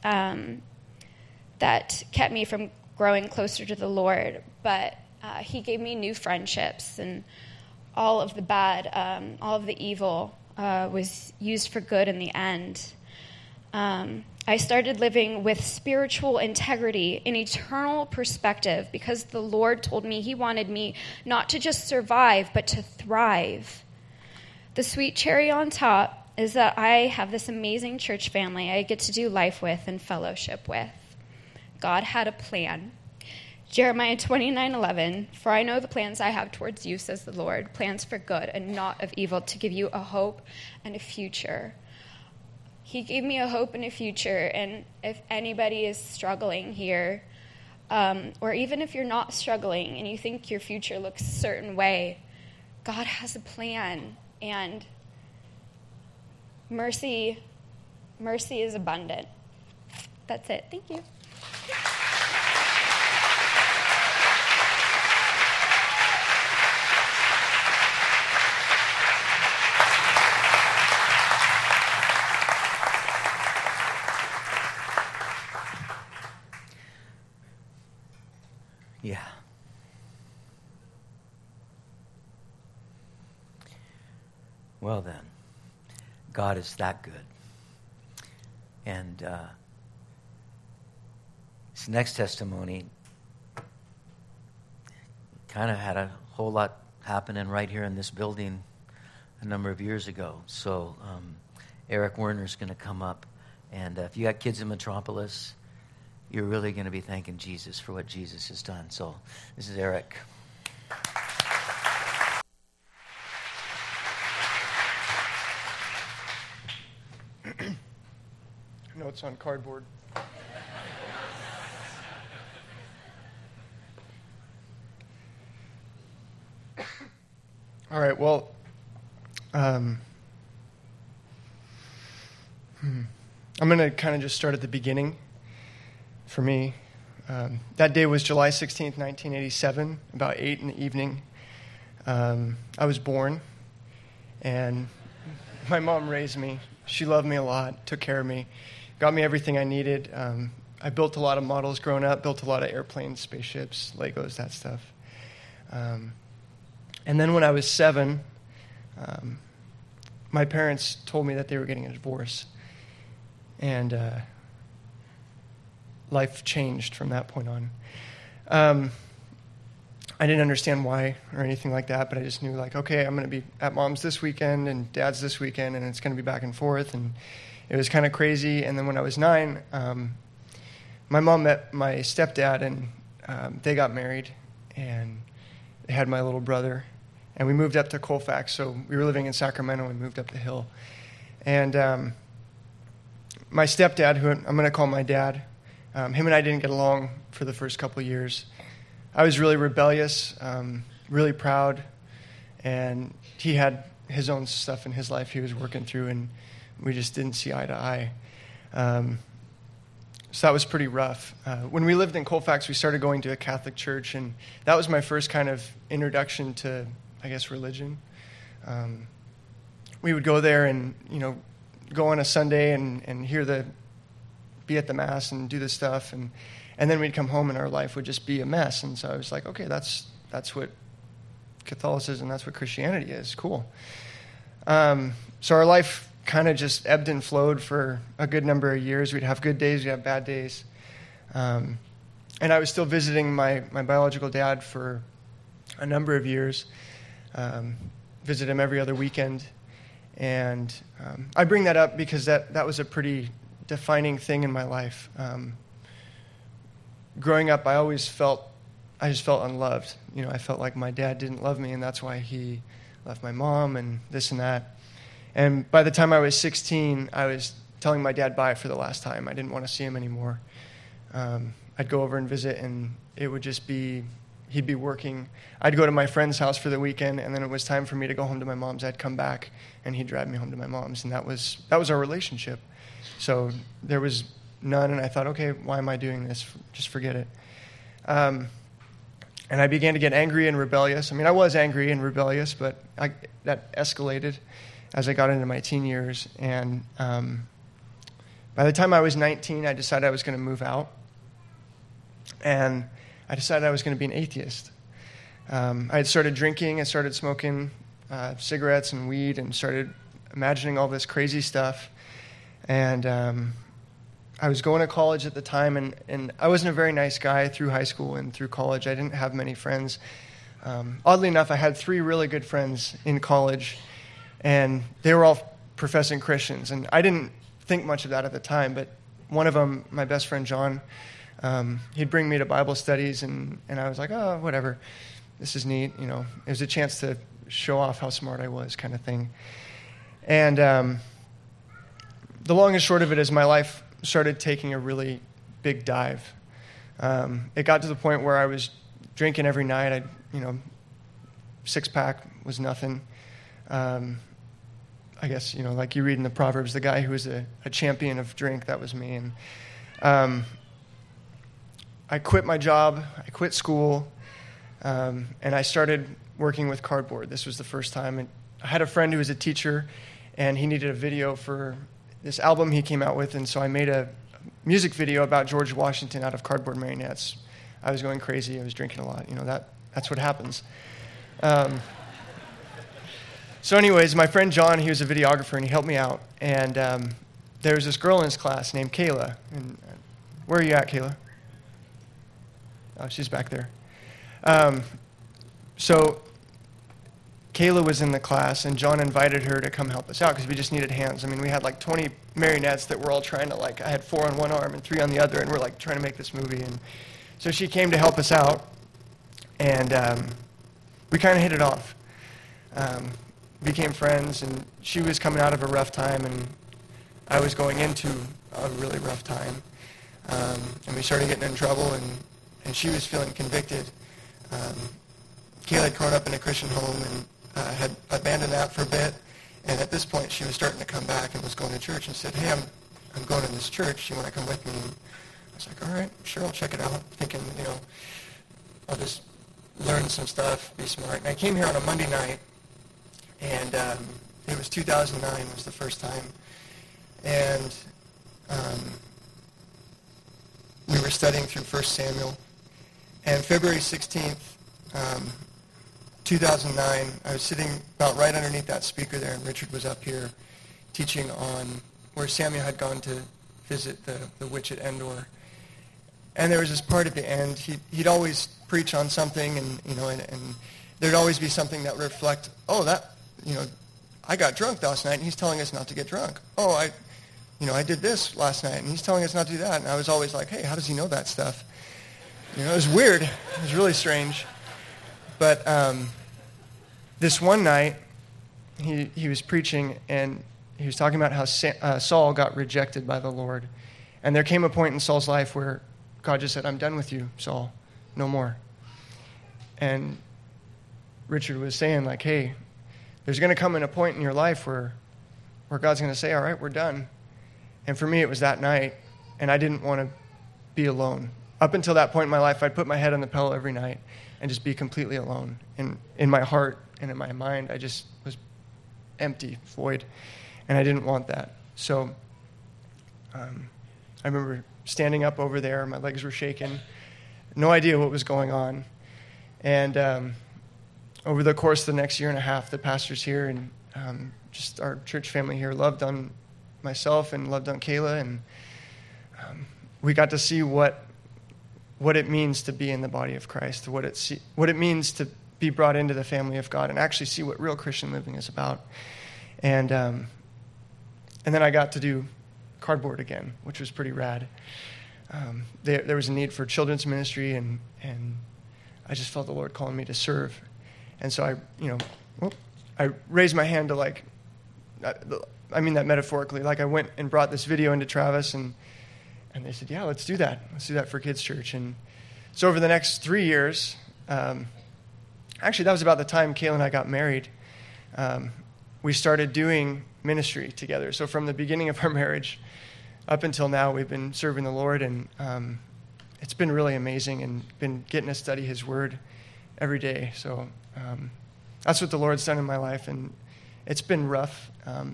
Speaker 2: that kept me from growing closer to the Lord. But he gave me new friendships, and all of the bad, all of the evil was used for good in the end. I started living with spiritual integrity, an eternal perspective, because the Lord told me he wanted me not to just survive, but to thrive. The sweet cherry on top is that I have this amazing church family I get to do life with and fellowship with. God had a plan. Jeremiah 29:11, "For I know the plans I have towards you, says the Lord, plans for good and not of evil, to give you a hope and a future." He gave me a hope and a future, and if anybody is struggling here, or even if you're not struggling and you think your future looks a certain way, God has a plan, and mercy is abundant. That's it. Thank you.
Speaker 1: Yeah. Well then, God is that good. And this next testimony kind of had a whole lot happening right here in this building a number of years ago. So Eric Werner's going to come up. And if you got kids in Metropolis, you're really going to be thanking Jesus for what Jesus has done. So this is Eric.
Speaker 3: Notes on cardboard. All right, well, I'm going to kind of just start at the beginning. For me, that day was July 16th, 1987, about 8 in the evening. I was born, and my mom raised me. She loved me a lot, took care of me, got me everything I needed. I built a lot of models growing up, built a lot of airplanes, spaceships, Legos, that stuff. And then when I was 7, my parents told me that they were getting a divorce. And life changed from that point on. I didn't understand why or anything like that, but I just knew, like, okay, I'm going to be at mom's this weekend and dad's this weekend, and it's going to be back and forth. And it was kind of crazy. And then when I was 9, my mom met my stepdad, and they got married, and they had my little brother. And we moved up to Colfax, so we were living in Sacramento, and we moved up the hill. And my stepdad, who I'm going to call my dad, him and I didn't get along for the first couple of years. I was really rebellious, really proud, and he had his own stuff in his life he was working through, and we just didn't see eye to eye. So that was pretty rough. When we lived in Colfax, we started going to a Catholic church, and that was my first kind of introduction to, I guess, religion. We would go there and, go on a Sunday and be at the Mass and do this stuff, and then we'd come home and our life would just be a mess. And so I was like, okay, that's what Catholicism, that's what Christianity is. Cool. So our life kind of just ebbed and flowed for a good number of years. We'd have good days, we'd have bad days. And I was still visiting my biological dad for a number of years. Visit him every other weekend. And I bring that up because that was a pretty defining thing in my life. Growing up, I just felt unloved. I felt like my dad didn't love me, and that's why he left my mom and this and that. And by the time I was 16, I was telling my dad bye for the last time. I didn't want to see him anymore. I'd go over and visit, and it would just be, he'd be working. I'd go to my friend's house for the weekend, and then it was time for me to go home to my mom's. I'd come back, and he'd drive me home to my mom's, and that was our relationship. So there was none, and I thought, okay, why am I doing this? Just forget it. And I began to get angry and rebellious. I mean, I was angry and rebellious, but that escalated as I got into my teen years. And by the time I was 19, I decided I was going to move out. And I decided I was going to be an atheist. I had started drinking, I started smoking cigarettes and weed, and started imagining all this crazy stuff. And I was going to college at the time, and I wasn't a very nice guy through high school and through college. I didn't have many friends. Oddly enough, I had 3 really good friends in college, and they were all professing Christians. And I didn't think much of that at the time, but one of them, my best friend John, he'd bring me to Bible studies, and I was like, oh, whatever. This is neat. It was a chance to show off how smart I was, kind of thing. And the long and short of it is my life started taking a really big dive. It got to the point where I was drinking every night. 6-pack was nothing. I guess, like you read in the Proverbs, the guy who was a champion of drink, that was me. And I quit my job, I quit school, and I started working with cardboard. This was the first time. And I had a friend who was a teacher, and he needed a video for this album he came out with, and so I made a music video about George Washington out of cardboard marionettes. I was going crazy. I was drinking a lot. That's what happens. So anyways, my friend John, he was a videographer, and he helped me out. And there was this girl in his class named Kayla. And where are you at, Kayla? Oh, she's back there. So Kayla was in the class, and John invited her to come help us out because we just needed hands. I mean, we had like 20 marionettes that were all trying to I had 4 on one arm and 3 on the other, and we're trying to make this movie. And so she came to help us out, and we kind of hit it off. Became friends, and she was coming out of a rough time, and I was going into a really rough time. And we started getting in trouble, and she was feeling convicted. Kayla had grown up in a Christian home and had abandoned that for a bit. And at this point, she was starting to come back and was going to church and said, hey, I'm going to this church. You want to come with me? And I was like, all right, sure, I'll check it out. Thinking, I'll just learn some stuff, be smart. And I came here on a Monday night, and it was 2009 was the first time. And we were studying through 1 Samuel. And February 16th, 2009, I was sitting about right underneath that speaker there, and Richard was up here teaching on where Samuel had gone to visit the witch at Endor. And there was this part at the end. He'd always preach on something, and there'd always be something that would reflect, I got drunk last night, and he's telling us not to get drunk. I did this last night, and he's telling us not to do that. And I was always like, hey, how does he know that stuff? It was weird. It was really strange. But this one night, he was preaching, and he was talking about how Saul got rejected by the Lord. And there came a point in Saul's life where God just said, I'm done with you, Saul. No more. And Richard was saying, like, hey, there's going to come in a point in your life where God's going to say, all right, we're done. And for me, it was that night, and I didn't want to be alone. Up until that point in my life, I'd put my head on the pillow every night and just be completely alone. In my heart and in my mind, I just was empty, void, and I didn't want that. So I remember standing up over there. My legs were shaking. No idea what was going on. And over the course of the next year and a half, the pastors here and just our church family here loved on myself and loved on Kayla, and we got to see what it means to be in the body of Christ, what it means to be brought into the family of God, and actually see what real Christian living is about. And then I got to do cardboard again, which was pretty rad. There was a need for children's ministry, and I just felt the Lord calling me to serve. And so I raised my hand to I mean that metaphorically. Like I went and brought this video into Travis, and they said, yeah, let's do that. Let's do that for Kids Church. And so over the next 3 years, actually that was about the time Kayla and I got married, we started doing ministry together. So from the beginning of our marriage up until now, we've been serving the Lord, and it's been really amazing, and been getting to study His Word every day. So that's what the Lord's done in my life, and it's been rough.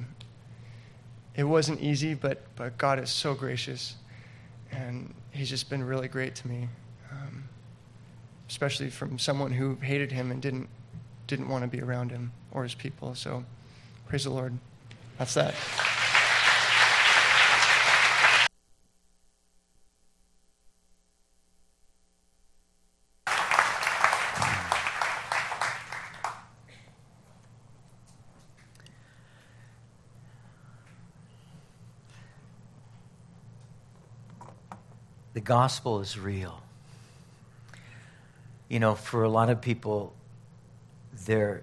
Speaker 3: It wasn't easy, but God is so gracious, and He's just been really great to me, especially from someone who hated Him and didn't want to be around Him or His people. So praise the Lord. That's that.
Speaker 1: The gospel is real. For a lot of people, their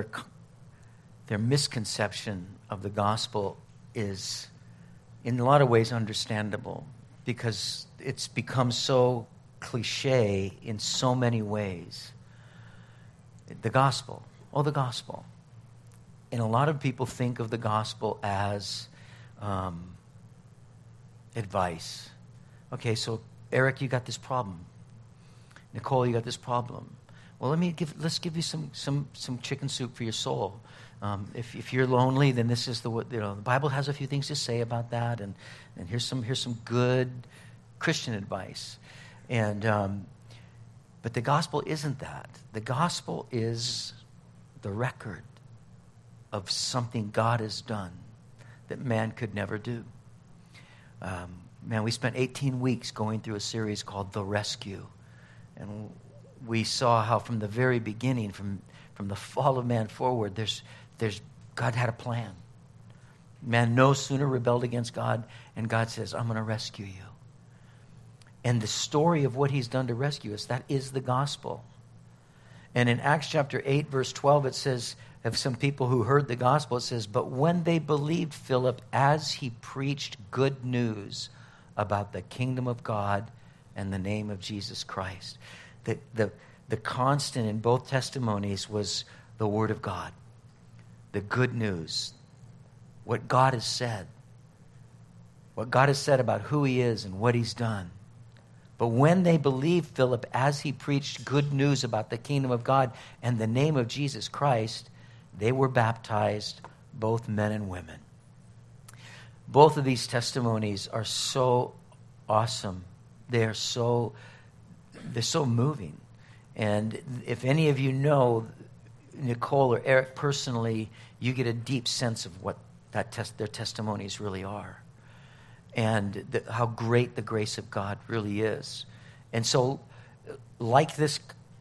Speaker 1: misconception of the gospel is in a lot of ways understandable, because it's become so cliche in so many ways. The gospel. And a lot of people think of the gospel as advice. Okay, so Eric, you got this problem. Nicole, you got this problem. Well, let's give you some chicken soup for your soul. If you're lonely, then this is the Bible has a few things to say about that, and here's some good Christian advice. And but the gospel isn't that. The gospel is the record of something God has done that man could never do. We spent 18 weeks going through a series called The Rescue. And we saw how from the very beginning, from the fall of man forward, God had a plan. Man no sooner rebelled against God, and God says, I'm going to rescue you. And the story of what He's done to rescue us, that is the gospel. And in Acts chapter 8, verse 12, it says, of some people who heard the gospel, it says, but when they believed Philip as he preached good news about the kingdom of God and the name of Jesus Christ. The constant in both testimonies was the Word of God, the good news, what God has said about who He is and what He's done. But when they believed Philip as he preached good news about the kingdom of God and the name of Jesus Christ, they were baptized, both men and women. Both of these testimonies are so awesome. They're so moving. And if any of you know Nicole or Eric personally, you get a deep sense of what their testimonies really are, and how great the grace of God really is. And so, like this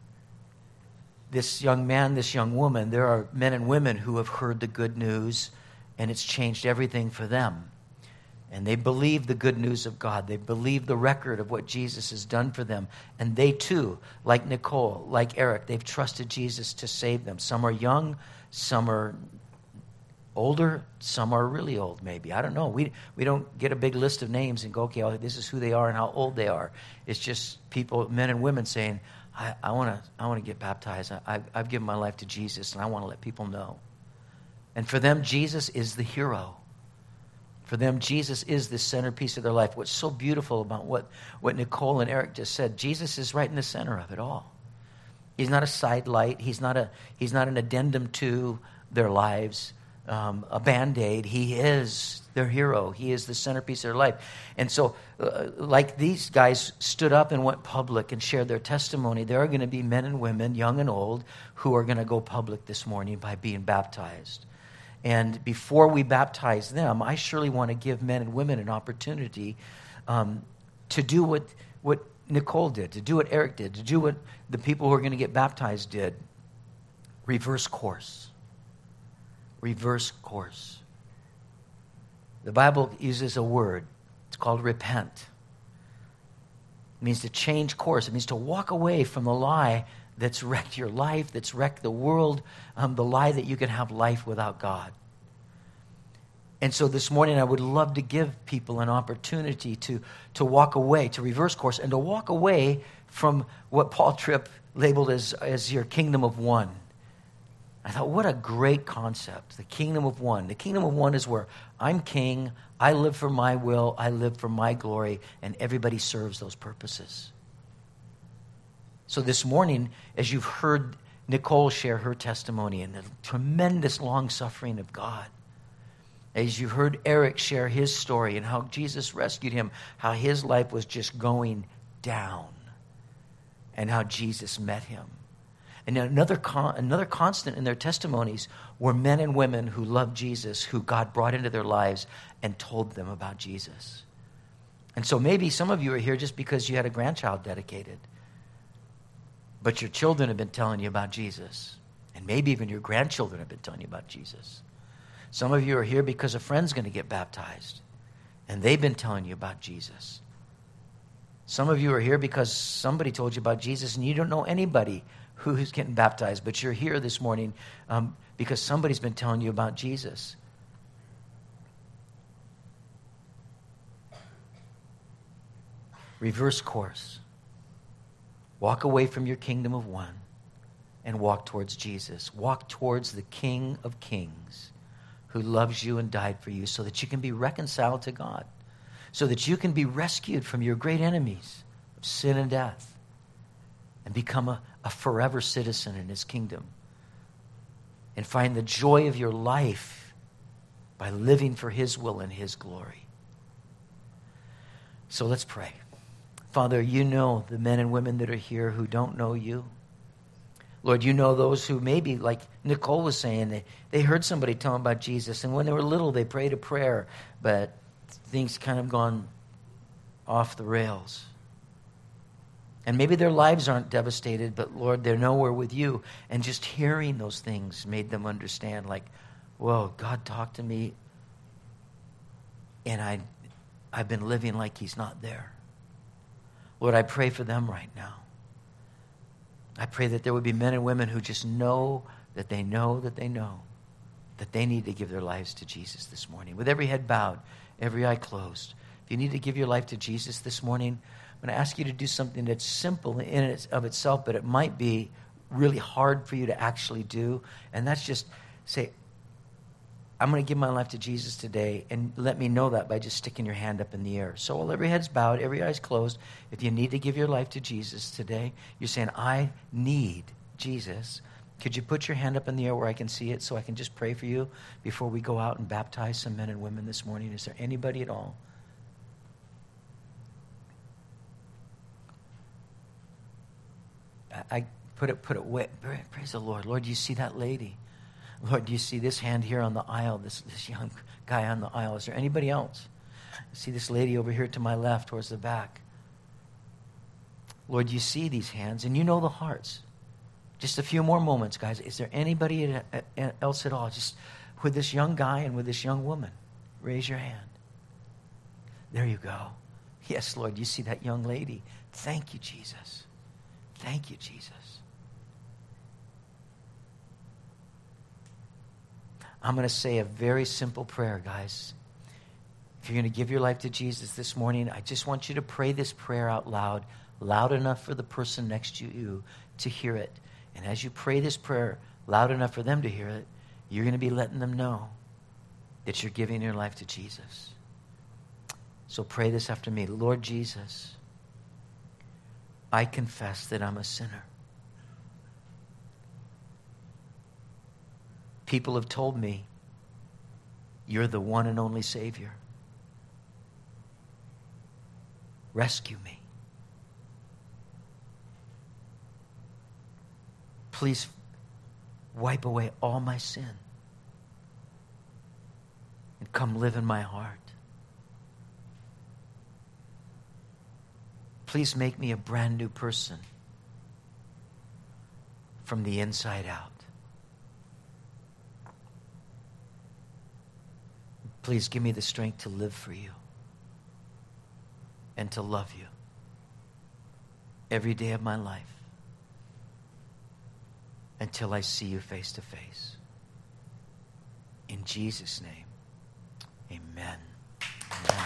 Speaker 1: young man, this young woman, there are men and women who have heard the good news, and it's changed everything for them. And they believe the good news of God. They believe the record of what Jesus has done for them. And they too, like Nicole, like Eric, they've trusted Jesus to save them. Some are young, some are older, some are really old maybe. I don't know. We don't get a big list of names and go, okay, this is who they are and how old they are. It's just people, men and women saying, I want to get baptized. I've given my life to Jesus, and I want to let people know. And for them, Jesus is the hero. For them, Jesus is the centerpiece of their life. What's so beautiful about what Nicole and Eric just said, Jesus is right in the center of it all. He's not a side light. He's not an addendum to their lives, a Band-Aid. He is their hero. He is the centerpiece of their life. And so, like these guys stood up and went public and shared their testimony, there are going to be men and women, young and old, who are going to go public this morning by being baptized. And before we baptize them, I surely want to give men and women an opportunity to do what Nicole did, to do what Eric did, to do what the people who are going to get baptized did. Reverse course. Reverse course. The Bible uses a word. It's called repent. It means to change course. It means to walk away from the lie that's wrecked your life, that's wrecked the world, the lie that you can have life without God. And so this morning I would love to give people an opportunity to walk away, to reverse course, and to walk away from what Paul Tripp labeled as your kingdom of one. I thought, what a great concept, the kingdom of one. The kingdom of one is where I'm king, I live for my will, I live for my glory, and everybody serves those purposes. So this morning, as you've heard Nicole share her testimony and the tremendous long-suffering of God, as you've heard Eric share his story and how Jesus rescued him, how his life was just going down, and how Jesus met him. And another constant in their testimonies were men and women who loved Jesus, who God brought into their lives and told them about Jesus. And so maybe some of you are here just because you had a grandchild dedicated. But your children have been telling you about Jesus. And maybe even your grandchildren have been telling you about Jesus. Some of you are here because a friend's going to get baptized. And they've been telling you about Jesus. Some of you are here because somebody told you about Jesus and you don't know anybody who's getting baptized. But you're here this morning because somebody's been telling you about Jesus. Reverse course. Walk away from your kingdom of one and walk towards Jesus. Walk towards the King of Kings who loves you and died for you so that you can be reconciled to God, so that you can be rescued from your great enemies of sin and death and become a forever citizen in his kingdom and find the joy of your life by living for his will and his glory. So let's pray. Father, you know the men and women that are here who don't know you. Lord, you know those who maybe, like Nicole was saying, they heard somebody tell them about Jesus, and when they were little, they prayed a prayer, but things kind of gone off the rails. And maybe their lives aren't devastated, but Lord, they're nowhere with you. And just hearing those things made them understand, like, whoa, God talked to me, and I've been living like he's not there. Lord, I pray for them right now. I pray that there would be men and women who just know that they know that they know that they need to give their lives to Jesus this morning. With every head bowed, every eye closed. If you need to give your life to Jesus this morning, I'm going to ask you to do something that's simple in and of itself, but it might be really hard for you to actually do. And that's just say, I'm going to give my life to Jesus today, and let me know that by just sticking your hand up in the air. So while every head's bowed, every eye's closed, if you need to give your life to Jesus today, you're saying, I need Jesus. Could you put your hand up in the air where I can see it so I can just pray for you before we go out and baptize some men and women this morning? Is there anybody at all? I put it way, praise the Lord. Lord, you see that lady? Lord, do you see this hand here on the aisle, this young guy on the aisle? Is there anybody else? I see this lady over here to my left towards the back. Lord, you see these hands, and you know the hearts. Just a few more moments, guys. Is there anybody else at all? Just with this young guy and with this young woman, raise your hand. There you go. Yes, Lord, you see that young lady. Thank you, Jesus. Thank you, Jesus. I'm going to say a very simple prayer, guys. If you're going to give your life to Jesus this morning, I just want you to pray this prayer out loud, loud enough for the person next to you to hear it. And as you pray this prayer loud enough for them to hear it, you're going to be letting them know that you're giving your life to Jesus. So pray this after me. Lord Jesus, I confess that I'm a sinner. People have told me you're the one and only Savior. Rescue me. Please wipe away all my sin and come live in my heart. Please make me a brand new person from the inside out. Please give me the strength to live for you and to love you every day of my life until I see you face to face. In Jesus' name, amen. Amen.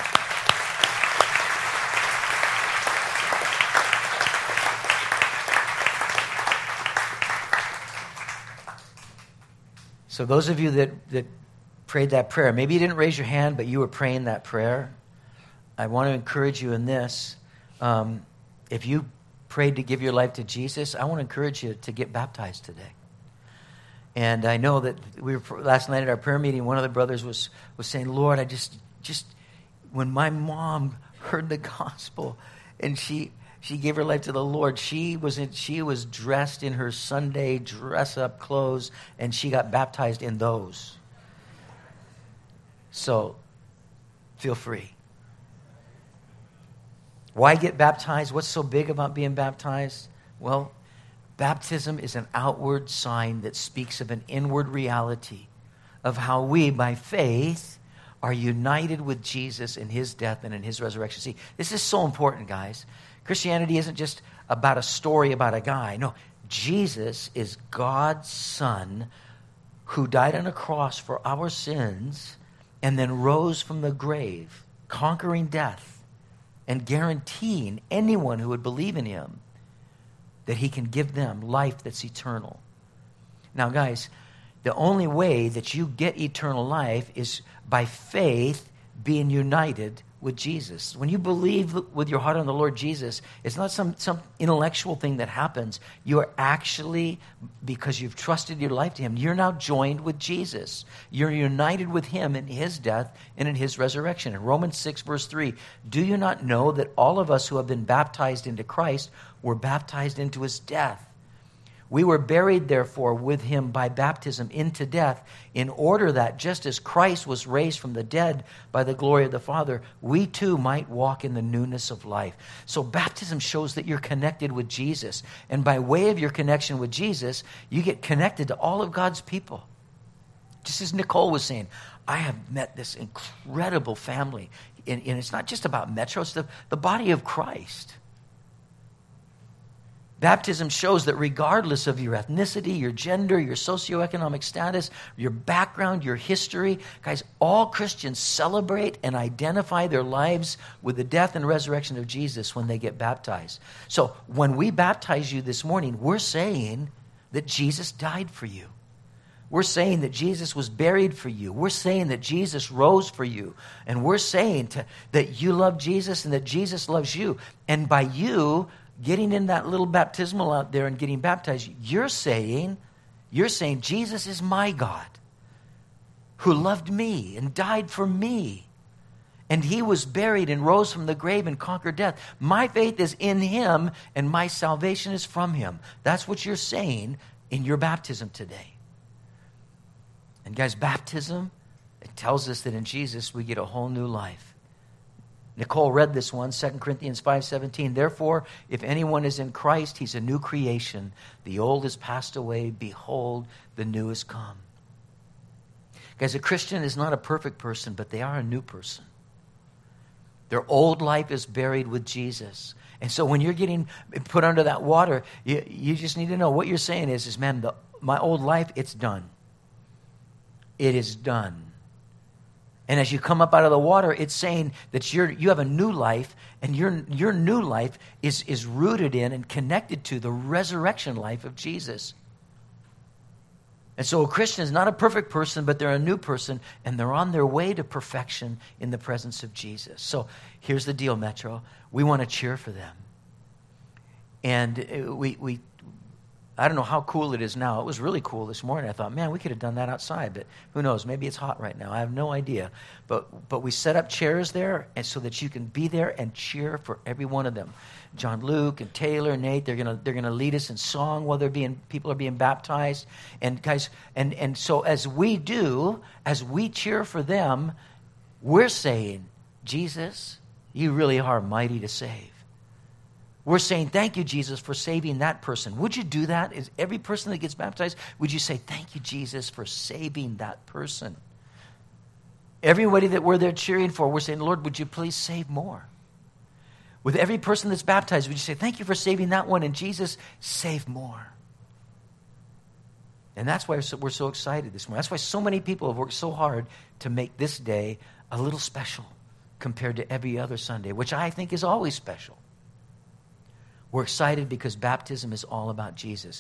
Speaker 1: So those of you that prayed that prayer, maybe you didn't raise your hand, but you were praying that prayer, I want to encourage you in this. If you prayed to give your life to Jesus, I want to encourage you to get baptized today. And I know that last night at our prayer meeting, one of the brothers was saying, Lord, I just when my mom heard the gospel and she gave her life to the Lord, she was dressed in her Sunday dress-up clothes, and she got baptized in those. So, feel free. Why get baptized? What's so big about being baptized? Well, baptism is an outward sign that speaks of an inward reality of how we, by faith, are united with Jesus in his death and in his resurrection. See, this is so important, guys. Christianity isn't just about a story about a guy. No, Jesus is God's Son who died on a cross for our sins and then rose from the grave, conquering death and guaranteeing anyone who would believe in him that he can give them life that's eternal. Now, guys, the only way that you get eternal life is by faith being united with Jesus. When you believe with your heart on the Lord Jesus, it's not some intellectual thing that happens. You are actually, because you've trusted your life to him, you're now joined with Jesus. You're united with him in his death and in his resurrection. In Romans 6, verse 3, do you not know that all of us who have been baptized into Christ were baptized into his death? We were buried, therefore, with him by baptism into death, in order that just as Christ was raised from the dead by the glory of the Father, we too might walk in the newness of life. So baptism shows that you're connected with Jesus. And by way of your connection with Jesus, you get connected to all of God's people. Just as Nicole was saying, I have met this incredible family. And it's not just about Metro, it's the body of Christ. Baptism shows that regardless of your ethnicity, your gender, your socioeconomic status, your background, your history, guys, all Christians celebrate and identify their lives with the death and resurrection of Jesus when they get baptized. So when we baptize you this morning, we're saying that Jesus died for you. We're saying that Jesus was buried for you. We're saying that Jesus rose for you. And we're saying that you love Jesus and that Jesus loves you. And by you getting in that little baptismal out there and getting baptized, you're saying Jesus is my God who loved me and died for me. And he was buried and rose from the grave and conquered death. My faith is in him and my salvation is from him. That's what you're saying in your baptism today. And guys, baptism, it tells us that in Jesus we get a whole new life. Nicole read this one, 2 Corinthians 5:17. Therefore, if anyone is in Christ, he's a new creation. The old has passed away. Behold, the new has come. Guys, a Christian is not a perfect person, but they are a new person. Their old life is buried with Jesus. And so when you're getting put under that water, you just need to know what you're saying is man, my old life, it's done. It is done. And as you come up out of the water, it's saying that you have a new life, and your new life is rooted in and connected to the resurrection life of Jesus. And so a Christian is not a perfect person, but they're a new person, and they're on their way to perfection in the presence of Jesus. So here's the deal, Metro. We want to cheer for them. And we I don't know how cool it is now. It was really cool this morning. I thought, man, we could have done that outside, but who knows? Maybe it's hot right now. I have no idea. But we set up chairs there, and so that you can be there and cheer for every one of them. John Luke and Taylor and Nate, they're gonna lead us in song while people are being baptized. And guys, and so as we cheer for them, we're saying, Jesus, you really are mighty to save. We're saying, thank you, Jesus, for saving that person. Would you do that? Is every person that gets baptized, would you say, thank you, Jesus, for saving that person? Everybody that we're there cheering for, we're saying, Lord, would you please save more? With every person that's baptized, would you say, thank you for saving that one, and Jesus, save more? And that's why we're so excited this morning. That's why so many people have worked so hard to make this day a little special compared to every other Sunday, which I think is always special. We're excited because baptism is all about Jesus.